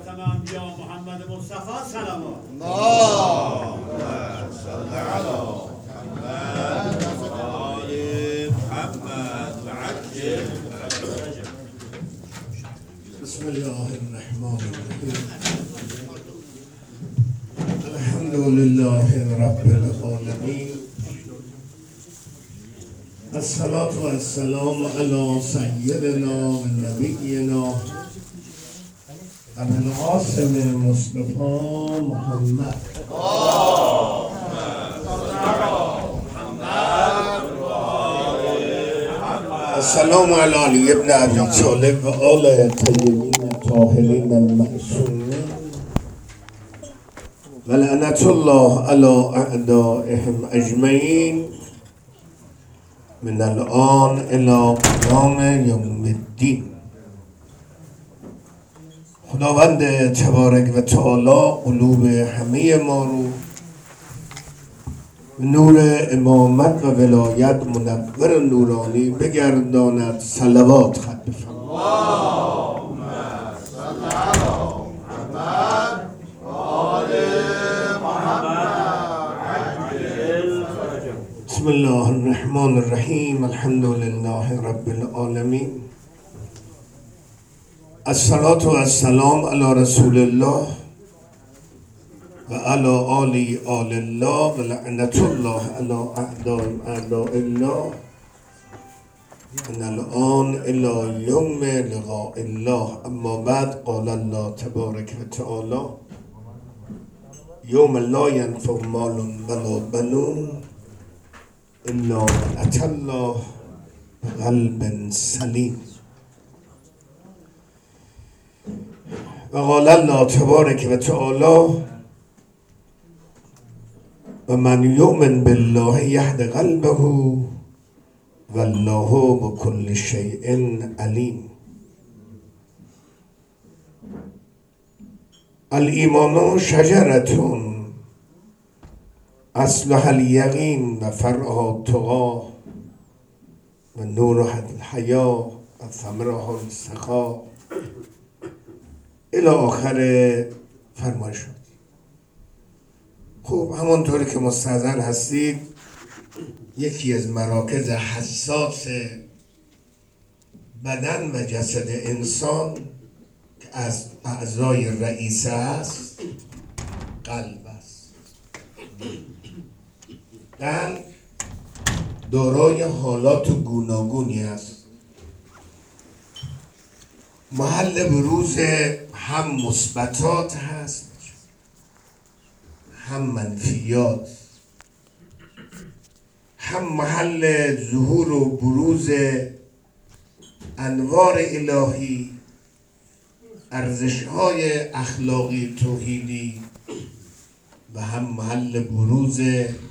خاتم انبیا محمد مصطفی سلامات. اللهم صل على محمد آل محمد وعجل. بسم الله الرحمن الرحیم. الحمد لله رب العالمین. الصلاة والسلام علی سیدنا و نبینا ابوالقاسم مصطفی محمد. السلام علی علی ابن ابی طالب و آل طیبین الطاهرین المعصومین و لعنت الله علی اعدائهم اجمعین من الان الی قیام یوم الدین. خداوند تبارک و تعالی قلوب همه ما رو نور امامت و ولایت منور و نورانی بگرداند. صلوات خط بفرمایید. اللهم صل على محمد آل محمد عجل. بسم الله الرحمن الرحیم. الحمد لله رب العالمین. الصلاة والسلام علی رسول الله و علی آل الله و لعنت الله علی اعداء الله من الان الی یوم لقاء الله. اما بعد قال الله تبارک و تعالی یوم لا ینفع مال ولا بنون الا من اتى الله بقلب سلیم. و قال الله تبارک و تعالی و من یؤمن بالله یهد قلبه والله بكل شیء علیم. الایمان شجرة اصلها الیقین و فرعها التقی و نورها الحیا و ثمرها السخا الی آخر فرمایش شد. خب همانطوری که مستحضر هستید یکی از مراکز حساس بدن و جسد انسان که از اعضای رئیسه است قلب است. قلب دارای حالات گوناگونی است. محل بروز هم مثبتات هست هم منفیات، هم محل ظهور و بروز انوار الهی، ارزش‌های اخلاقی توحیدی و هم محل بروز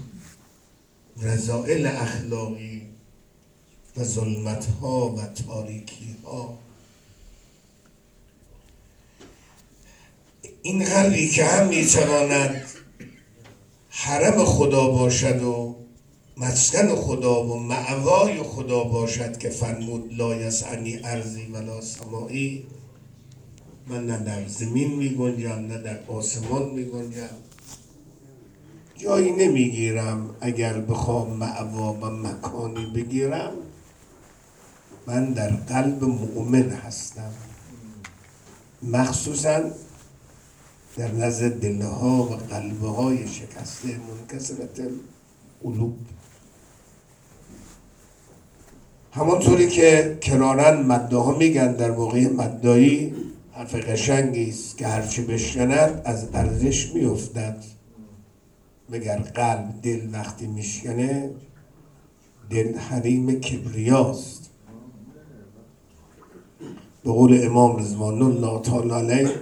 رذائل اخلاقی و ظلمت‌ها و تاریکی‌ها. این قلبی که هم میتواند حرم خدا باشد و مسکن خدا و مأوای خدا باشد که فرمود لا یسعنی ارضی ولا سمایی. من نه در زمین میگنجم نه در آسمان میگنجم، جایی نمیگیرم. اگر بخوام مأوا و مکانی بگیرم من در قلب مؤمن هستم، مخصوصا در نزد دلها و قلبهای شکسته منکسرت القلوب. همانطوری که کرارن مداها میگن در موقع مدایی حرف قشنگی است که هرچی بشکند از ارزش میافتد. مگر قلب دل وقتی میشکنه، دل حریم کبریاست. به قول امام رضوان الله تعالی علیه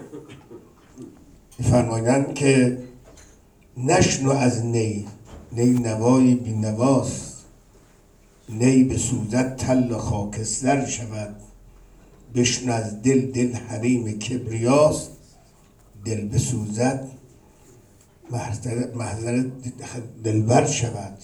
فرمایند که نشنو از نی نوای بی نواست. نی بسوزد تل خاکستر شود. بشنو از دل حریم کبریاست. دل بسوزد محضر دلبر شود.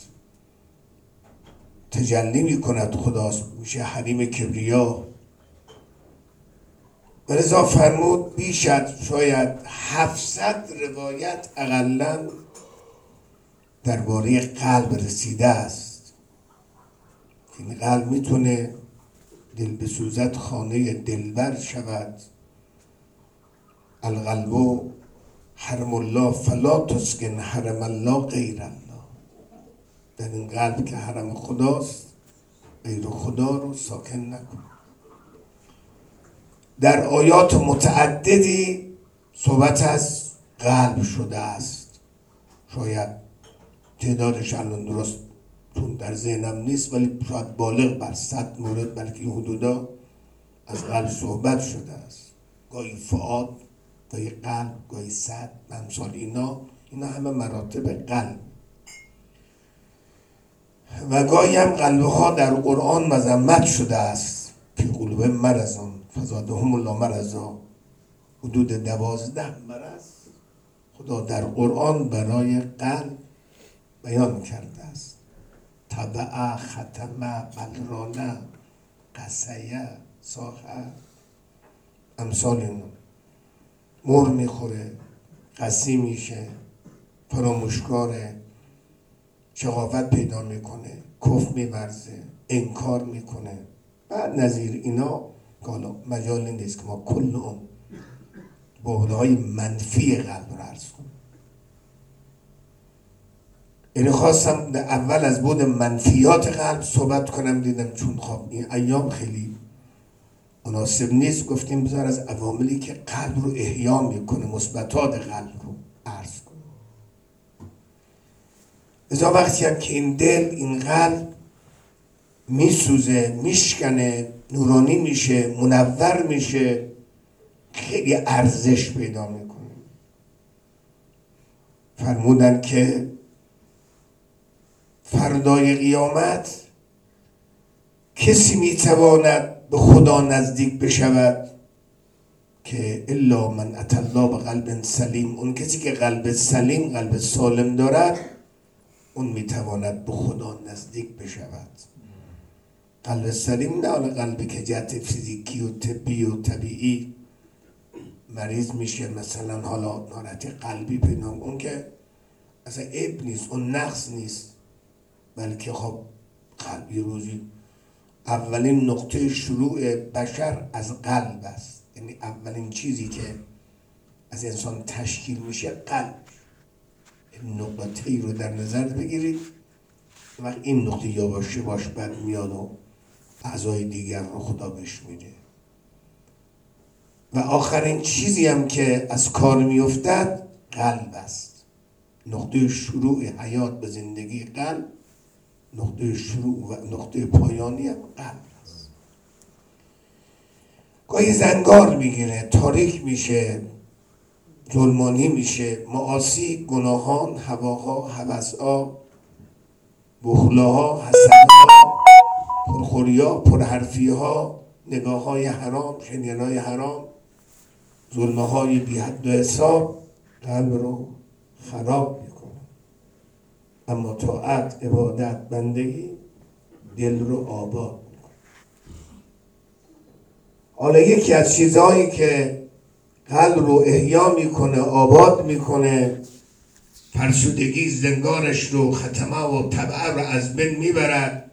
تجلی می کند خداست، میشه حریم کبریا. و لذا فرمود بیش از شاید 700 روایت اقلاً درباره قلب رسیده است. این قلب میتونه دل بسوزد خانه دلبر شود. القلب حرم الله فلا تسکن حرم الله غیر الله. در این قلب که حرم خداست غیر خدا رو ساکن نکن. در آیات متعددی صحبت از قلب شده است. شاید تعدادش الان درست چون در ذهنم نیست، ولی شاید بالغ بر 100 مورد بلکه این حدودا از قلب صحبت شده است. گاهی فؤاد، گاهی قلب، گاهی صدر، امثال اینا همه مراتب قلب. و گاهی هم قلبها در قرآن مذمت شده است. فی قلوبهم مرض فزادهم الله مرضا. حدود 12 مرض خدا در قرآن برای قلب بیان کرده است. طبع، ختم، بلرانه، قسیه، ساخه، امثال اینا. مر میخوره، قسی میشه، فراموشکاره، شقاوت پیدا میکنه، کفر میورزه، انکار میکنه. بعد نظیر اینا که حالا مجالی نیست که ما کل اون بعدهای منفی قلب رو عرض کنیم. یعنی خواستم در اول از بعد منفیات قلب صحبت کنم، دیدم چون خب این ایام خیلی مناسب نیست، گفتیم بذار از عواملی که قلب رو احیا میکنه، مثبتات قلب رو عرض کنم. ازا وقتی هم که این دل، این قلب میسوزه، میشکنه، نورانی میشه، منور میشه، خیلی ارزش پیدا میکنه. فرمودن که فردای قیامت کسی میتواند به خدا نزدیک بشود که الا من اتى الله بقلب سلیم. اون کسی که قلب سلیم، قلب سالم دارد، اون میتواند به خدا نزدیک بشود. قلب سلیم نه حالا قلب که جهت فیزیکی و طبی و طبیعی مریض میشه، مثلا حالا ناراحتی قلبی پیدا، اون که اصلا عیب نیست، اون نقص نیست، بلکه خب قلبی روزی اولین نقطه شروع بشر از قلب است. یعنی اولین چیزی که از انسان تشکیل میشه قلب. این نقطه‌ای رو در نظر بگیرید، وقت این نقطه یا باشه باش بعد میاد و اعضای دیگر رو خدا بهش میده. و آخرین چیزی هم که از کار میافتد قلب است. نقطه شروع حیات به زندگی قلب، نقطه شروع و نقطه پایانی هم قلب است. گاهی زنگار میگیره، تاریک میشه، ظلمانی میشه، معاصی، گناهان، هواها، هوسها، بخلاها، حسدها، پرخوریا، پرحرفیها، نگاههای حرام، شنیدنهای حرام، ظلمهای بی حد و حساب قلب رو خراب میکنه. اما طاعت، عبادت، بندگی دل رو آباد میکنه. حالا یکی از چیزهایی که قلب رو احیا میکنه، آباد میکنه، فرسودگی زنگارش رو، ختمه و طبعه رو از بین میبرد،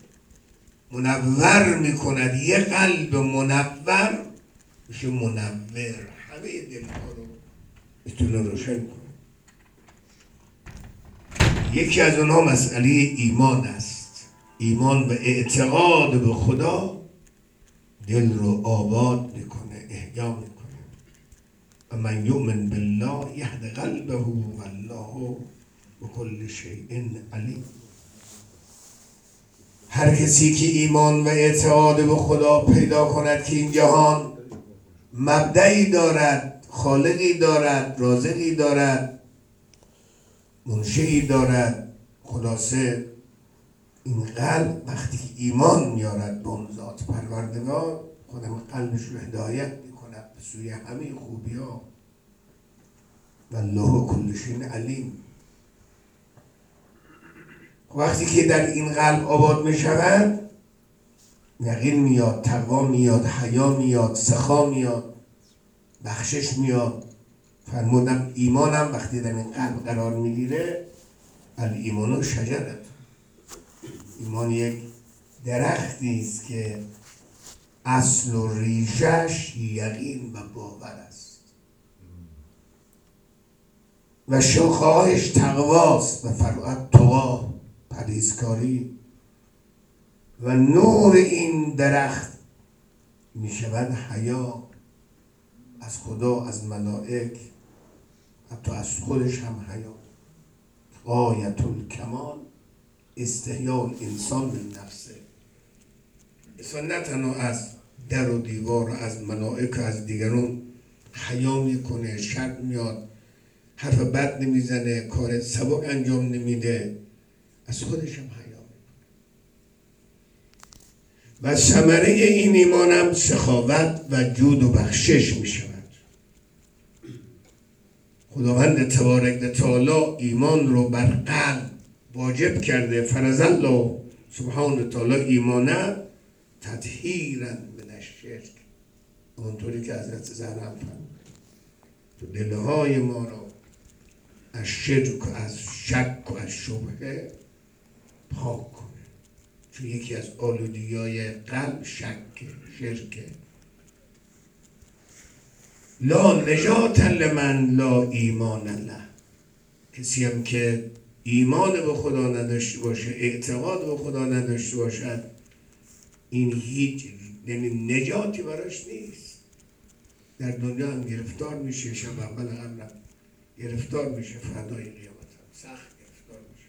منور میکند. یه قلب منور میشه منور، همه دلها رو میتونه روشن کنه. یکی از اونها مسئله ایمان است. ایمان و اعتقاد به خدا دل رو آباد میکنه، احیا میکنه. و من یؤمن بالله یهد قلبه والله بكل شیء علیم. هر کسی که ایمان و اعتقاد به خدا پیدا کند که این جهان مبدعی دارد، خالقی دارد، رازقی دارد، منشئی دارد، خلاصه این قلب وقتی ایمان میارد به اون ذات پروردگار، خودم قلبش رو هدایت میکند به سوی همه خوبی ها. والله کل شیء علیم. وقتی که در این قلب آباد میشود، یقین میاد، تقوا میاد، حیا میاد، سخا میاد، بخشش میاد. فرمودم ایمانم وقتی در این قلب قرار میگیره، الایمان شجرت، ایمان یک درختی است که اصل و ریشش یقین و باور است و شاخه‌هایش تقواست و فرعت تقوا، پرهیزکاری، و نور این درخت می شود حیا از خدا، از ملائک، حتی از خودش هم حیا. غایت الکمال استحیاء انسان من نفسه. انسان نه تنها از در و دیوار و از ملائک و از دیگران حیا میکنه، شرط میاد، حرف بد نمیزنه، کار سبک انجام نمیده، از خودش هم حیا میکنه. و ثمره این ایمانم سخاوت و جود و بخشش میشود. خداوند تبارک و تعالی ایمان رو بر قلب واجب کرده. فرض الله سبحانه تعالی ایمانه تطهیرا من الشرک، اونطوری که حضرت زهرا فرمود تو دلهای ما را از شرک و از شک و از شبهه پاک کنه، چون یکی از آلودگی‌های قلب شرکه. لا نجات لمن لا ایمان له، کسی هم که ایمان به خدا نداشته باشه، اعتقاد به خدا نداشته باشد، این هیچ نجاتی براش نیست. در دنیا هم گرفتار میشه، شب اول قبل گرفتار میشه، فردای قیامت هم سخت گرفتار میشه.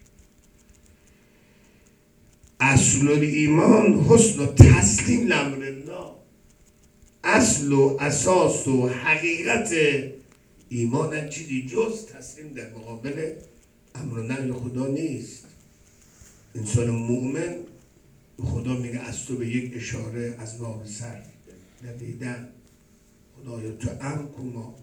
اصل الایمان حسن و تسلیم لامر الله، اصل و اساس و حقیقت ایمان چیزی جز تسلیم در مقابل امر و نهی خدا نیست. انسان مؤمن به خدا میگه از تو به یک اشاره از باب سر ندیدن، خدایا تو امر کن. ما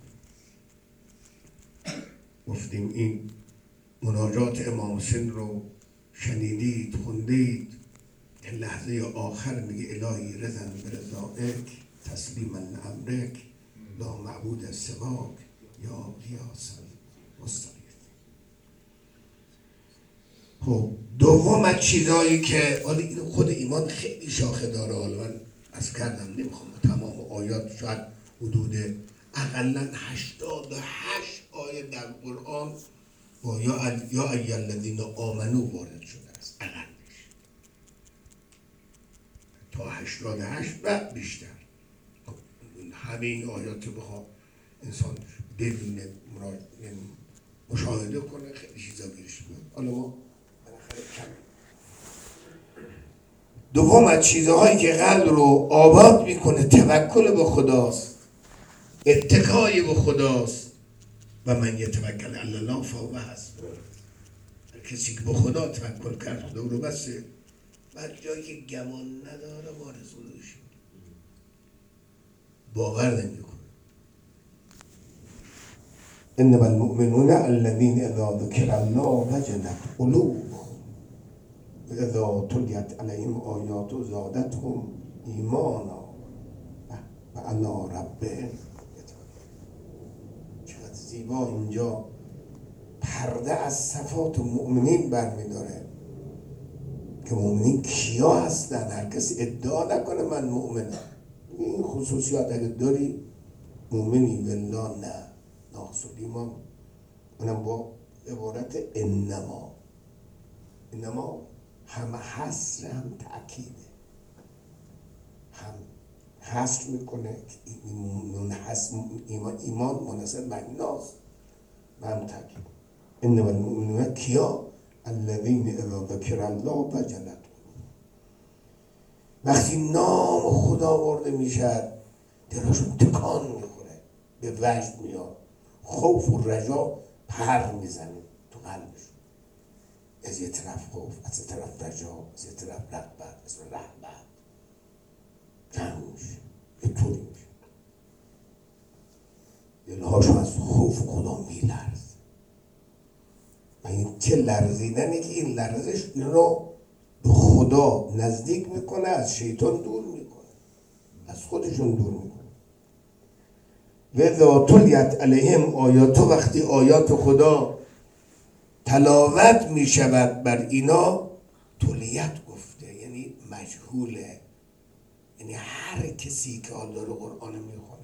گفتیم این مناجات امام حسین رو شنیدید، خوندید، که لحظه آخر میگه الهی رضا برضایک تسلیما لامرک لا معبود سواک یا غیاث المستغیث. خب دوم از چیزایی که خود ایمان خیلی شاخه داره، حالا من از کردم نمیخوام تمام آیات، شاید حدود اقلا 88 آیه در قرآن با یا ایها الذین آمنو وارد شده است، اقلش تا 88 و بیشتر. همه این آیات بخواه انسان ببینه، مشاهده کنه، خیلی چیزا گیرش بیاد. حالا ما دوم از چیزهایی که قلب رو آباد میکنه توکل به خداست، اتکای به خداست. و من یتوکل علی الله فهو حسبه، کسی که به خدا توکل کرد خدا رو بسه، بعد جایی که گمان نداره وارد خودش باور نمیکنه. انما المؤمنون الذین اذا ذکر الله وجلت قلوبهم اذا تلیت علیهم آیاته زادتهم ایمانا و علی ربهم یتوکلون. چقدر زیبا اینجا پرده از صفات مؤمنین برمیداره که مؤمنین کیا هستن. هر کسی ادعا نکنه من مؤمنم، این خصوصیات اگه داری مؤمنی، ولا نه ناقص الایمان. اونم با عبارت انما هم حصر هم تأکیده، هم حصر میکنه که ایمان مناسب معناست و هم تأکید. انما المؤمنون کیا؟ الذین اذا ذکر الله وجلت. وقتی نام خدا برده میشد دلشون تکان میخوره، به وجد میاد، خوف و رجا پر میزنه تو قلبشون. از یه طرف خوف، از یه طرف رجا، از یه طرف رغبت، از یه رهبت جمع میشه، یه طوری میشه. دلهاشون از خوف خدا میلرز و این چه لرزیدنه که این لرزش این رو به خدا نزدیک میکنه، از شیطان دور میکنه، از خودشون دور میکنه. و اذا تلیت علیهم آیات، وقتی آیات خدا تلاوت می شود بر اینا، تلیت گفته یعنی مجهوله، یعنی هر کسی که حال داره قرآن میخونه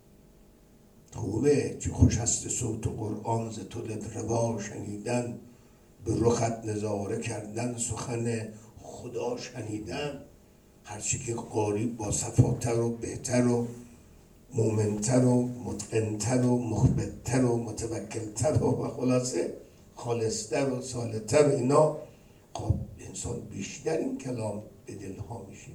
خوبه، چه خوش است صوت قرآن ز تو روا شنیدن، به رخت نظاره کردن سخن خدا شنیدن. هرچی که قاری با صفاتر و بهتر و مومنتر و متقنتر و مخبتتر و متوکلتر و خلاصه خالصتر و صالحتر و اینا، خب انسان بیشتر این کلام به دلها میشینه.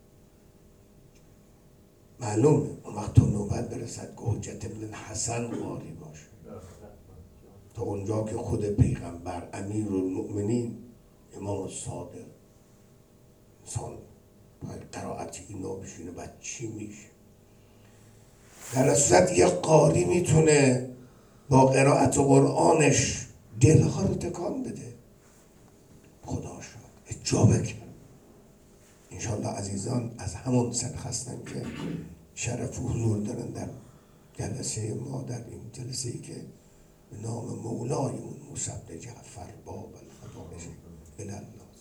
معلومه اون وقت تا نوبت برسد که حجت ابن حسن قاری باشه، تا اونجا که خود پیغمبر امیرالمؤمنین امام صادق، انسان باید قرائت اینا بشینه، بعد چی میشه؟ در صورت یه قاری میتونه با قرائت قرآنش دلها رو تکان بده. خدا شد اجابه کرد. انشالله عزیزان از همون سنخ هستن که شرف حضور دارن در جلسه ما، در این جلسه ای که به نام مولایمون موسی بن جعفر باب الفضائل الله.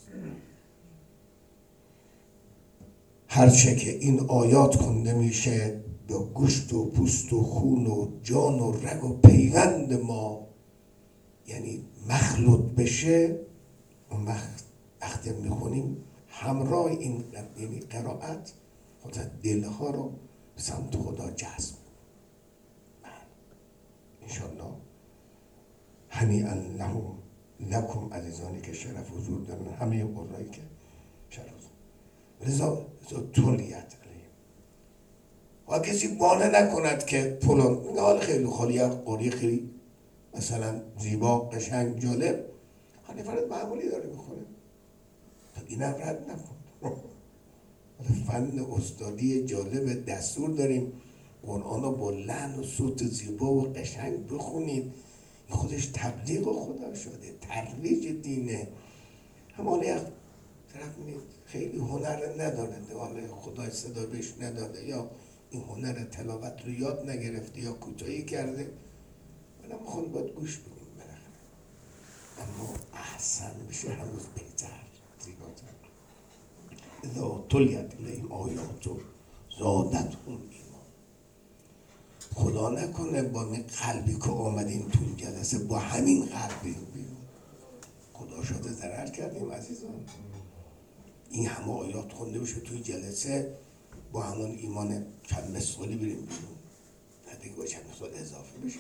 هرچه که این آیات خونده میشه به گوشت و پوست و خون و جان و رگ و پیوند ما یعنی مخلوط بشه، اون وقتی میخونیم همراه این یعنی قرائت خود دلها رو به سمت خدا جذب. انشالله هنیئا لهم لکم عزیزانی که شرف حضور دارن، همه قرایی که شرف رضا تولیت علیه و کسی بانه نکند که فلان این حال خیلی خالی قاری خیلی مثلا زیبا قشنگ جالب، خیلی فرد معمولی داره میخونه، تا این هم رد نکن. فن استادی جالب دستور داریم قرآن رو با لحن و صوت زیبا و قشنگ بخونید، این خودش تبلیغ خدا شده، ترویج دینه. همانه طرف خیلی هنر نداره، حالا خدا صدا بهش نداده یا این هنر تلاوت رو یاد نگرفته یا کوتاهی کرده، ولی میخوان باید گوش بدیم بالاخره، اما احسن بشه هنوز بهتر زیباتر. اذا تلیت علیهم آیات زادتهم ایمان. خدا نکنه با این قلبی که آمدیم تو این جلسه با همین قلبی بیرون، خدا شده ضرر کردیم عزیزان. این همه آیات خونده بشه توی جلسه با همون ایمان چند مسئولی بریم بیرون، نه دیگه با چند مسئول اضافه بشه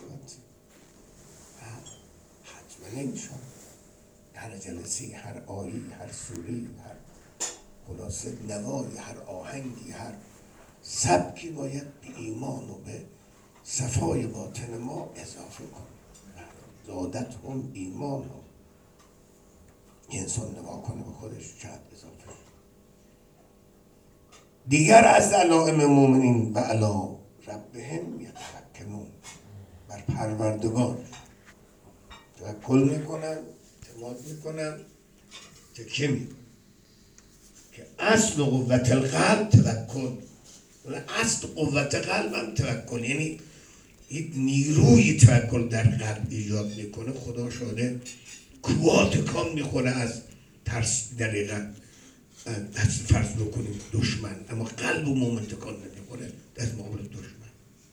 حتما نمیشون. هر جلسه، هر آیی، هر سوری، هر خلاصه نوایی، هر آهنگی، هر سبکی باید به ایمان و به صفای باطن ما اضافه کنیم. زادت هم ایمان هم انسان نما کنه به خودش شاید اضافه. دیگر از علائم مومنین و علی ربهم یتوکلون، بر پروردگار توکل میکنن، اعتماد میکنن. تکیه میکنن که اصل قوت القلب توکل، اصل قوت قلب هم توکل، یعنی این نیروی توکل در قلب ایجاد میکنه. خدا شده کوها تکان میخوره از ترس، دقیقا دست فرض بکنیم دشمن، اما قلب و مومن تکان نمیخوره در مقابل دشمن.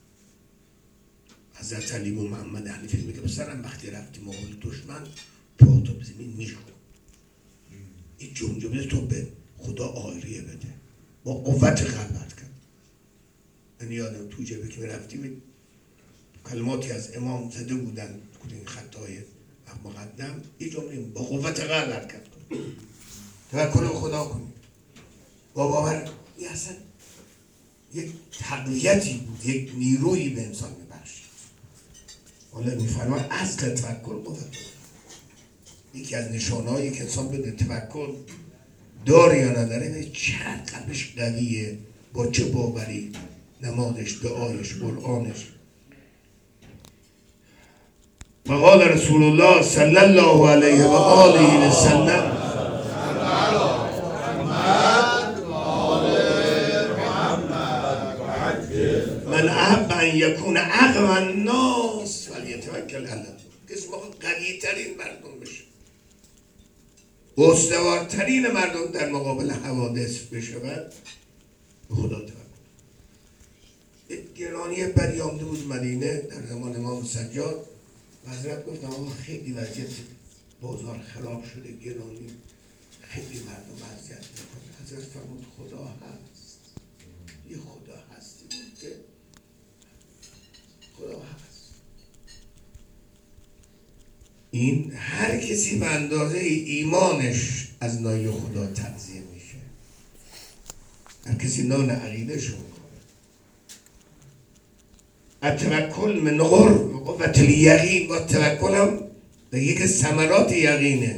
حضرت علی و محمد حنیفی میگه مثلا وقتی رفتی مقابل دشمن پاتو به زمین میشکن، این جمجمه تو به خدا آیریه بده، با قوت قلبت کرد. من یادم تو جبه که رفتیم کلماتی از امام زده بودن این خطای مقدم، این جمله با قوت قلب حرکت کن، توکل به خدا کنید، با باور. این اصلا یک تقویتی بود، یک نیرویی به انسان میبخشید. حالا میفرماید اصل توکل قوت. یکی از نشانهایی که انسان به توکل داره یا نداره، چقدر قلبش قویه، با چه باوری، نمازش، دعایش، قرآنش. وقال رسول الله صلی الله علیه و آله و سلم من احب ان یکون فلیتوکل علی الله. کسی ما قوی ترین مردم بشه، استوارترین مردم در مقابل حوادث بشود، به خدا توکل. گرانی بدی آمده بود مدینه در زمان امام سجاد و حضرت گفت آقا خیلی وضعیت بازار خراب شده، گرانی، خیلی مردم اذیت میکنه. حضرت فرمود خدا هست، یه خدا هستی بود که خدا هست. این هر کسی به اندازه ایمانش از نای خدا تغذیه میشه. هر کسی نان عقیده‌شو میکنه. التوکل من قوت الیقین و توکل هم به یک ثمرات یقینه.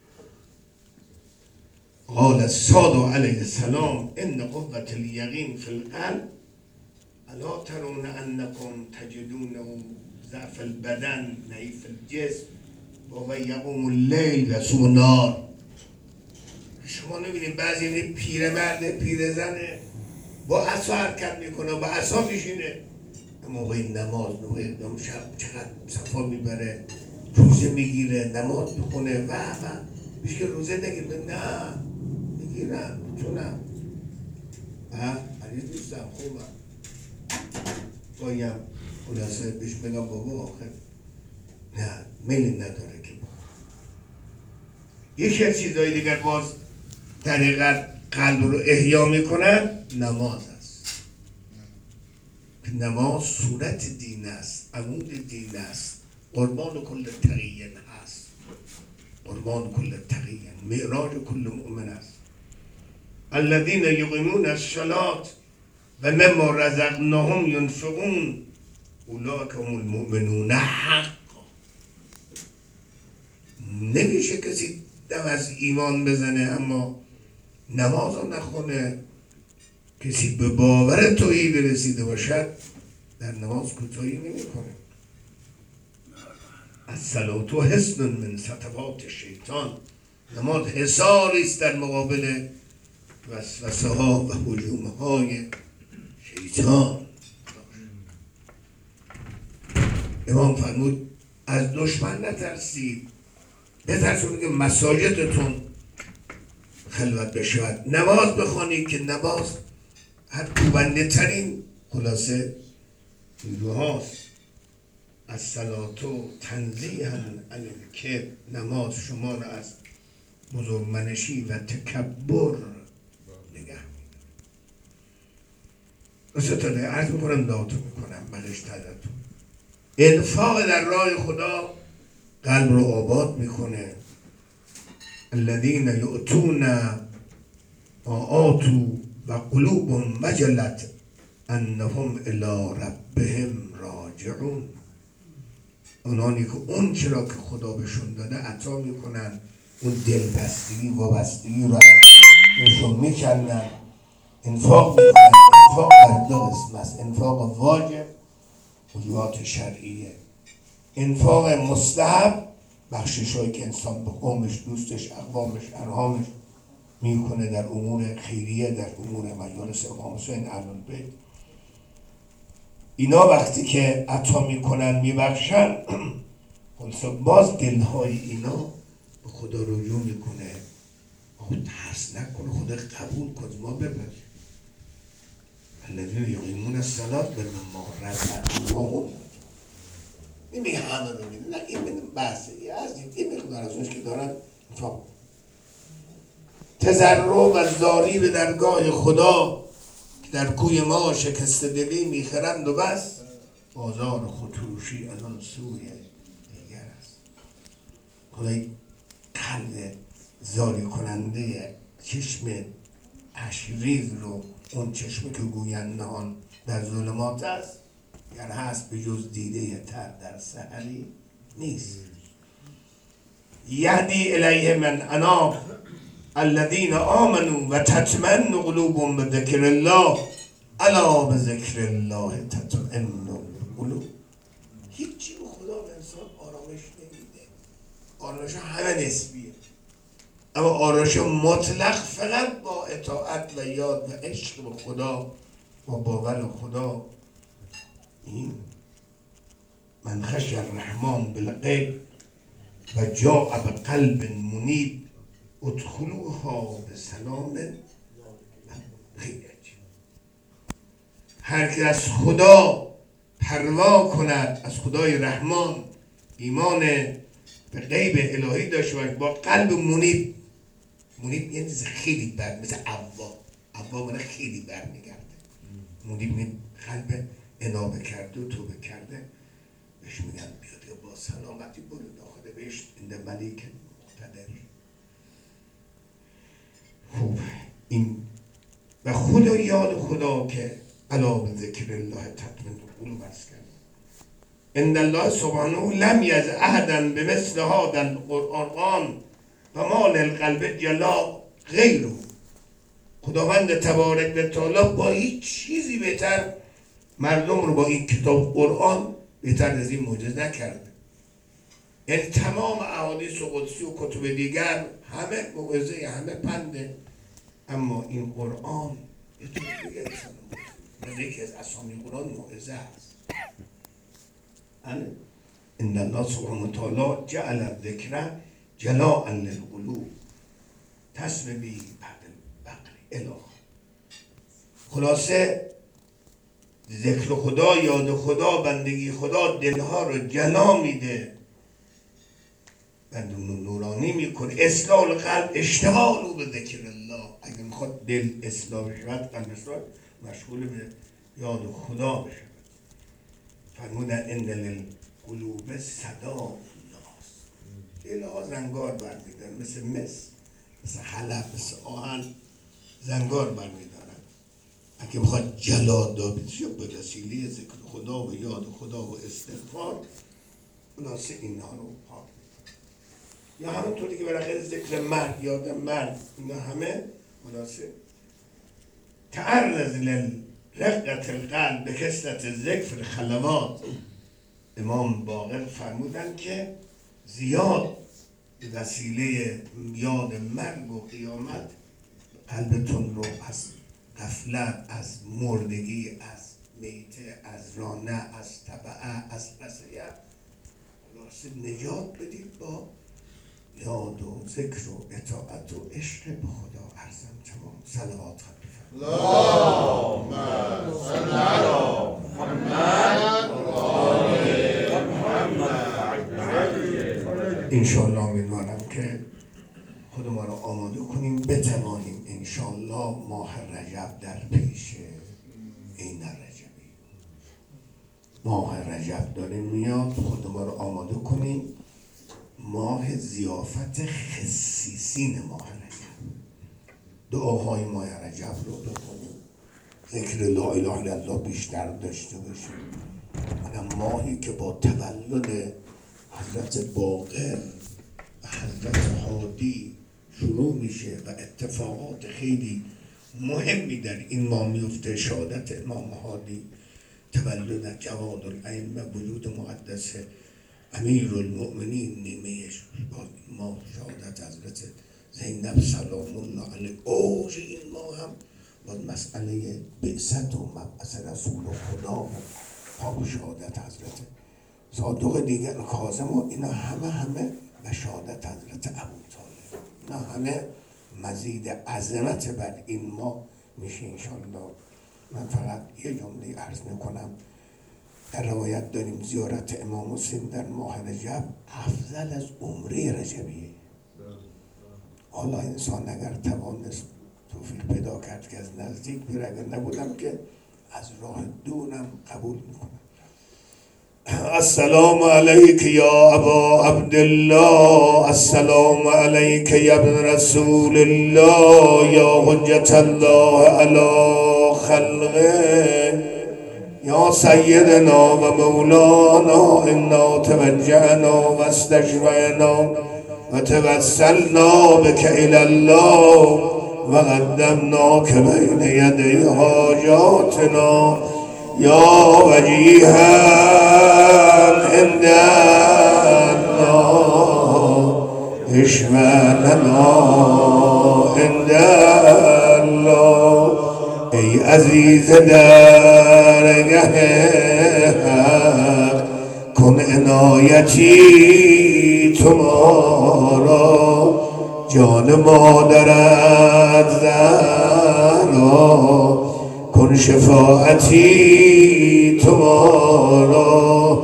قال الصادق علیه السلام ان قوت الیقین فی القلب الا ترون انکم تجدونه ضعف البدن نحیف الجسم و یقوم اللیل و صوم النهار. شما نبینید بعضی پیرمرد پیرزنه با عصا حرکت میکنه، با عصا میشینه، موقع نماز موقع شب چقدر صفا میبره، روزه میگیره، نماز میخونه و میشه که روزه نگیره. نه میگیرم چونم علی دوستم خوبم بایم خلاصه بهش بگم بابا آخر نه میلی نداره که یکی از چیزهای دیگر باز طریقت قلب رو احیا میکنن نماز است. نماز صورت دین است، عمود دین است، قربان کل تقی هست، قربان کل تقی، معراج کل مؤمن است. الذین یقیمون الصلاة و مما رزقناهم ينفقون اولئک هم المؤمنون حقا. نمیشه کسی دم از ایمان بزنه اما نماز رو نخونه. کسی به باور توحید رسیده باشد در نماز کوتاهی نمیکنه. الصلاة حصن من سطوات الشیطان. نماز حصاری است در مقابل وسوسه ها و هجوم های شیطان. امام فرمود از دشمن نترسید، بترسید که مساجدتون خلوت بشود. نماز بخوانید که نماز هر کوبنده ترین خلاصه نیروهاست. الصلاة تنزیها عن الکبر. نماز شما را از بزرگمنشی و تکبر نگه می‌دارد. عرض میکنم دعاتون میکنم بلش تدتون. انفاق در راه خدا قلب رو آباد میکنه. الذین یؤتون ما آتوا و قلوبهم وجلت انهم الی ربهم راجعون. اونانی که اون چرا که خدا بهشون داده عطا میکنن، اون دلبستگی وابستگی رو بهشون میکنن، انفاق میکنن. انفاق در دو قسم است: انفاق واجب، وجوهات شرعیه. انفاق مستحب، بخشش هایی که انسان به قومش، دوستش، اقوامش، ارحامش میکنه در امور خیریه، در امور مجالس امام حسین اهل البیت. اینا وقتی که عطا میکنن میبخشن، باز دلهای اینا به خدا رجوع میکنه. ترس نکنه، خدا قبول کنه، ما ببخش. الذین یقیمون الصلاة و مما رزقناهم. نمیگه همه رو میدن، نه این بحثه این مقدار از اونش که دارن انفاق. تضرع و زاری به درگاه خدا که در کوی ما شکست دلی میخرند و بس. بازار خطوشی از آن سوی دیگر است. خدای قلب زاری کننده چشم اشریز رو، اون چشمی که گویند نهان در ظلمات است، گر هست به جز دیده تر در سحری نیست. یهدی الیه من اناب الذین آمنوا و تطمئن قلوبهم بذکر الله الا بذکر الله تطمئن القلوب. هیچی به خدا به انسان آرامش نمیده. آرامش همه نسبیه، اما آرامش مطلق فقط با اطاعت و یاد و عشق به خدا و باور خدا. این من خشی الرحمن بالغیب و جاء بقلب منیب ادخلوها بسلام. خیلی هر که از خدا پروا کند، از خدای رحمان ایمان به غیب الهی داشته باشه با قلب منیب. منیب یعنی خیلی مثل عوا من خیلی برمیگرده. منیب قلب انابه کرده و توبه کرده، بهش میگن بیاد با سلامتی برو داخل بهش این ملیک مقتدر. خوب این و خدا یاد خدا که علا بذکر الله تطمئن القلوب است کرد. ان الله سبحانه لم یز احدا بمثل هذا القرآن و ما للقلب جلا غیره. خداوند تبارک و تعالی با هیچ چیزی بهتر مردم رو با این کتاب قرآن بهتر از این معجزه نکرده. یعنی تمام احادیث و قدسی و کتب دیگر همه موعظه، همه پنده، اما این قرآن یه طور دیگه انسان یکی از اسامی قرآن موعظه است. ان الله سبحانه و تعالی جعل الذکر جلاء للقلوب تسمع به بعد البقر اله. خلاصه ذکر خدا، یاد خدا، بندگی خدا دلها رو جلا میده و نورانی میکنه. اصلاح قلب اشتغال او به ذکر الله. اگر میخواد دل اصلاح بشود، قلب اصلاح، مشغول به یاد خدا بشود. فرمودن ان للقلوب صدا الناس. دلها زنگار برمیدارن، مثل حلب، مثل آهن زنگار برمیدارن. اگه بخواد جلا دابید یا به وسیله ذکر خدا و یاد خدا و استغفار، خلاصه اینها رو پاک میکنه. یا همونطوری که بالاخره ذکر مرد، یاد مرد، اینا همه خلاصه تعرض لرقت القلب به کثرت ذکر خلوات. امام باقر فرمودن که زیاد به وسیله یاد مرگ و قیامت قلبتون رو از غفلت، از مردگی، از میته، از رانه، از طبعه، از قصیت خلاصه نجات بدید با یاد و ذکر و اطاعت و عشق به خدا. عرضم تمام. صلوات خط اللهم صل علی محمد و آل محمد. انشاءالله امیدوارم که خود ما رو آماده کنیم بتوانیم انشاءالله ماه رجب در پیش این رجبی. ماه رجب داره میاد، خود ما رو آماده کنیم ماه ضیافت خصیصین ماه رجب. دعاهای ماه رجب رو بکنیم، ذکر لا اله الا الله بیشتر داشته باشیم. منم ماهی که با تولد حضرت باقر و حضرت هادی شروع میشه و اتفاقات خیلی مهمی در این ماه میفته. شهادت امام هادی، تولد جواد الائمه، وجود مقدس امیر المؤمنین نیمه ماه، شهادت حضرت زینب سلام الله علیه. اوج این ماه هم باز مسئله بعثت و مبعث رسول خدا و پاک شهادت حضرت صادق دیگر کاظم و اینا همه و شهادت حضرت ابوطالب، اینا همه مزید عظمت بر این ماه میشه انشاءالله. من فقط یه جمله عرض میکنم. در روایت داریم زیارت امام حسین در ماه رجب افضل از عمره رجبیه. حالا انسان اگر توانست توفیق پیدا کرد که از نزدیک بره، اگر نبودم که از راه دورم قبول میکنم. السلام علیک یا ابا عبدالله، السلام علیک یا ابن رسول الله، یا حجت الله علی خلقه، یا سیدنا و مولانا. انا توجهنا و استشفعنا و توسلنا بک الی الله و قدمناک بین یدی حاجاتنا یا وجیها عند الله اشفع لنا عند الله. ای عزیز درگه حق کن عنایتی تو ما را، جان مادرت زهرا کن شفاعتی تو ما را.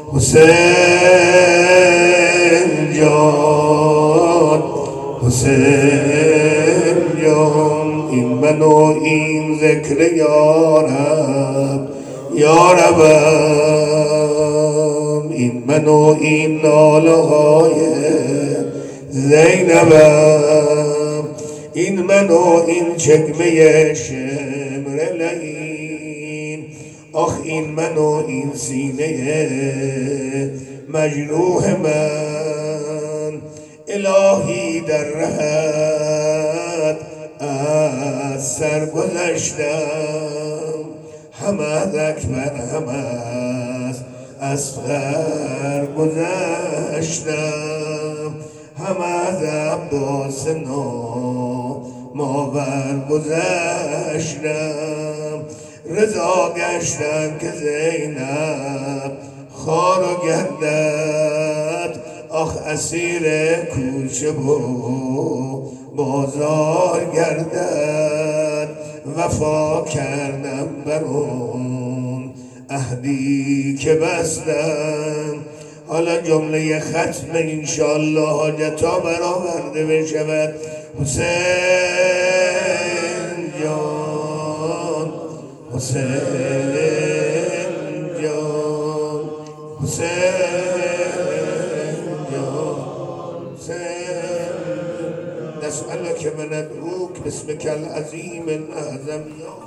حسین جان حسین جان، این من و این ذکر یارب یاربم، این من و این ناله های زینبم، این من و این چکمه شمر لعین، آخ این من و این سینه مجروح من. الهی در رهت از سر گذشتم، هم از اکبر هم از اصغر گذشتم، هم از عباس نامآور گذشتم. رضا گشتم که زینب خوار و گردد، آخ اسیر کوچه و بازار گردد. وفا کردم بر اون عهدی که بستم، حالا جمله ختم انشاءالله حاجتا برآورده بشود. حسین جان حسین جان حسین جان حسین، نسألك من ندعوك باسمك العظيم الأعظم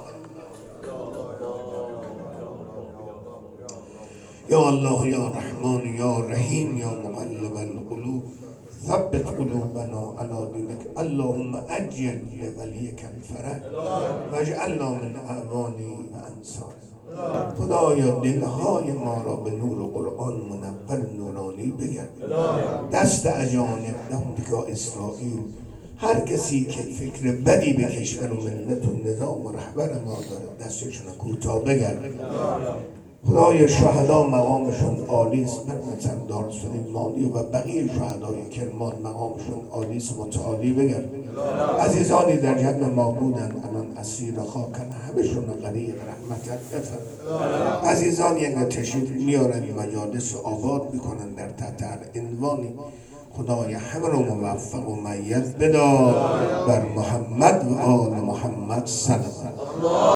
یا الله یا رحمان یا رحیم یا مقلب القلوب ثبت قلوبنا على دینک. اللهم اجل لولیک الفرج واجعلنا من اعوانی و انصار. خدایا دلهای ما را به نور قرآن منور نورانی بگرد. دست اجانب نمودگاه اسرائیل، هر کسی که فکر بدی به کشور و ملت و نظام و رهبر ما داره دستشون کوتاه بگرد. خدای شهدا مقامشون عالی است، مثلا دارالسلیمانی و بقیه شهدای کرمان مقامشون عالی است، متعالی بگرد. عزیزانی در جمع ما بودن الان اسیر خاکن، همشون غریق رحمتت بفرد. عزیزان یک تشریف میارن مجالس آباد میکنن در تحت هر عنوانی. خدای همه رو موفق و مؤید بدار. بر محمد و آل محمد صلوات.